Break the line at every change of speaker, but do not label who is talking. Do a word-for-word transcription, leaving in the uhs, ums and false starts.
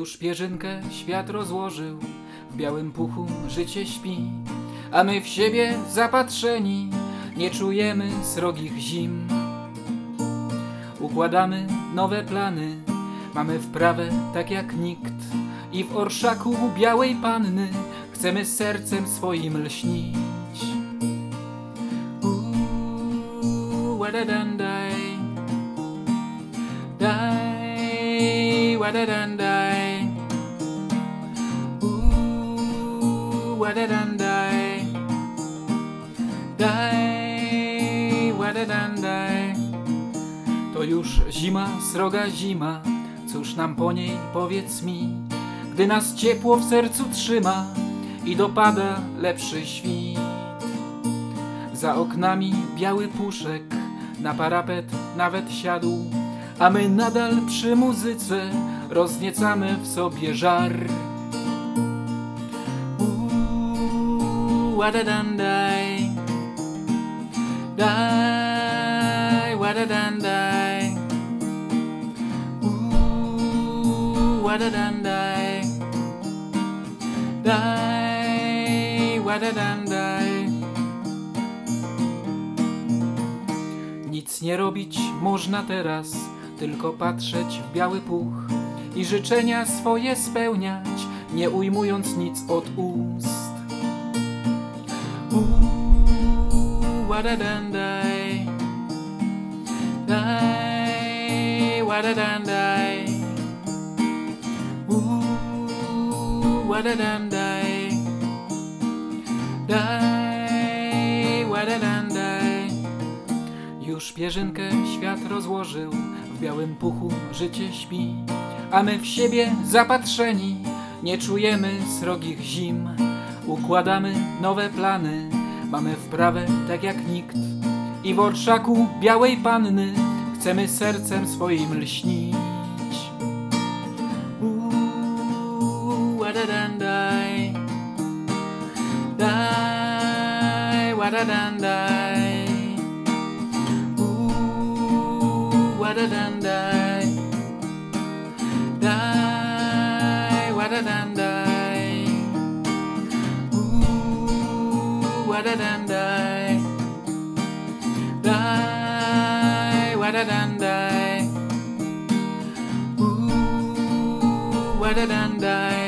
Już pierzynkę świat rozłożył, w białym puchu życie śpi, a my w siebie zapatrzeni nie czujemy srogich zim. Układamy nowe plany, mamy wprawę tak jak nikt i w orszaku białej panny chcemy sercem swoim lśnić. Uuu, wadadandaj, daj, wadadandaj, uuu, wadadandaj, daj, wadadandaj. To już zima, sroga zima, cóż nam po niej powiedz mi, gdy nas ciepło w sercu trzyma i dopada lepszy świt. Za oknami biały puszek, na parapet nawet siadł, a my nadal przy muzyce rozniecamy w sobie żar. Uuu, wadadandaj, daj, wadadandaj, uuu, wadadandaj, daj, wadadandaj. Nic nie robić można teraz, tylko patrzeć w biały puch i życzenia swoje spełniać, nie ujmując nic od ust. Uuu, wadadandaj, daj, wadadandaj, uuu, wadadandaj, daj, wadadandaj. Już pierzynkę świat rozłożył, w białym puchu życie śpi, a my w siebie zapatrzeni nie czujemy srogich zim. Układamy nowe plany, mamy wprawę tak jak nikt i w orszaku białej panny chcemy sercem swoim lśnić. Uuu, wadadandaj, daj, wadadandaj, uuu, wadadandaj, daj, wadadandaj, uuu, wadadandaj, daj, wadadandaj, uuu, wadadandaj.